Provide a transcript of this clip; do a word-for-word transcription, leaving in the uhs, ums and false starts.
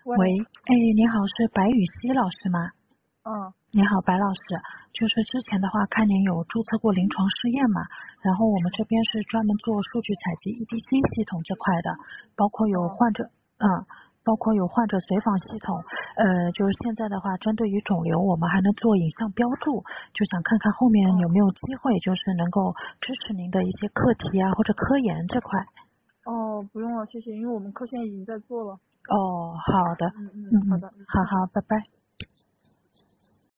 喂，哎，你好，是白雨熙老师吗？ 嗯， 你好，白老师，就是之前的话，看您有注册过临床试验嘛，然后我们这边是专门做数据采集 E D C 系统这块的，包括有患者，嗯，包括有患者随访系统，呃，就是现在的话，针对于肿瘤，我们还能做影像标注，就想看看后面有没有机会，就是能够支持您的一些课题啊或者科研这块。 哦，不用了，谢谢，因为我们科现在已经在做了。 哦，好的， 嗯嗯， 嗯嗯， 好的， 好好，拜拜。